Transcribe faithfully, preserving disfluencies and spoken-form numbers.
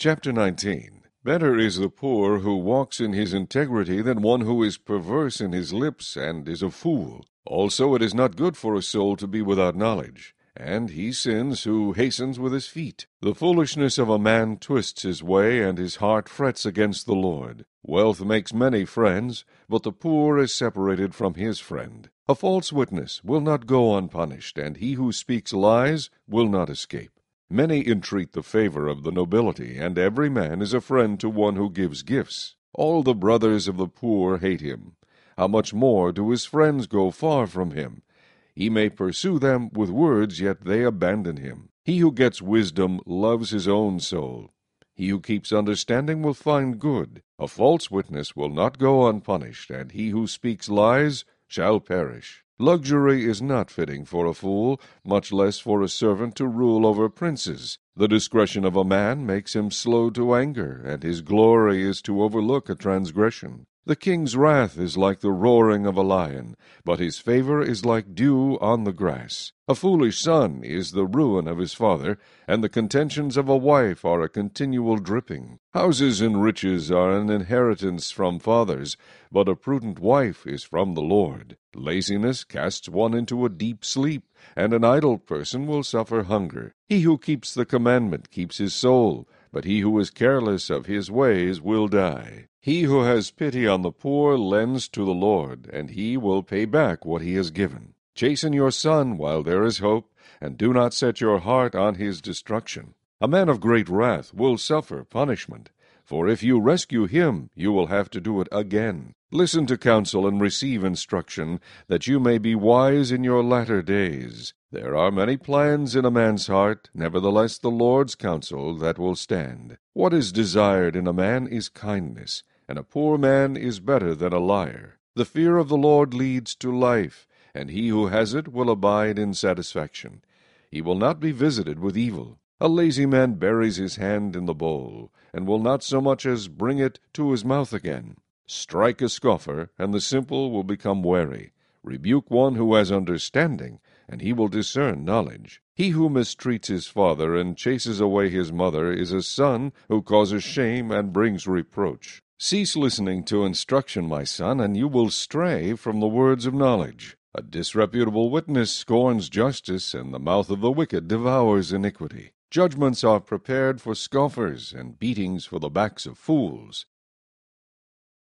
Chapter nineteen. Better is the poor who walks in his integrity than one who is perverse in his lips and is a fool. Also it is not good for a soul to be without knowledge, and he sins who hastens with his feet. The foolishness of a man twists his way, and his heart frets against the Lord. Wealth makes many friends, but the poor is separated from his friend. A false witness will not go unpunished, and he who speaks lies will not escape. Many entreat the favor of the nobility, and every man is a friend to one who gives gifts. All the brothers of the poor hate him. How much more do his friends go far from him? He may pursue them with words, yet they abandon him. He who gets wisdom loves his own soul. He who keeps understanding will find good. A false witness will not go unpunished, and he who speaks lies shall perish. Luxury is not fitting for a fool, much less for a servant to rule over princes. The discretion of a man makes him slow to anger, and his glory is to overlook a transgression. The king's wrath is like the roaring of a lion, but his favor is like dew on the grass. A foolish son is the ruin of his father, and the contentions of a wife are a continual dripping. Houses and riches are an inheritance from fathers, but a prudent wife is from the Lord. Laziness casts one into a deep sleep, and an idle person will suffer hunger. He who keeps the commandment keeps his soul, but he who is careless of his ways will die. He who has pity on the poor lends to the Lord, and he will pay back what he has given. Chasten your son while there is hope, and do not set your heart on his destruction. A man of great wrath will suffer punishment, for if you rescue him, you will have to do it again. Listen to counsel and receive instruction, that you may be wise in your latter days. There are many plans in a man's heart, nevertheless the Lord's counsel that will stand. What is desired in a man is kindness, and a poor man is better than a liar. The fear of the Lord leads to life, and he who has it will abide in satisfaction. He will not be visited with evil. A lazy man buries his hand in the bowl, and will not so much as bring it to his mouth again. Strike a scoffer, and the simple will become wary. Rebuke one who has understanding, and he will discern knowledge. He who mistreats his father and chases away his mother is a son who causes shame and brings reproach. Cease listening to instruction, my son, and you will stray from the words of knowledge. A disreputable witness scorns justice, and the mouth of the wicked devours iniquity. Judgments are prepared for scoffers, and beatings for the backs of fools.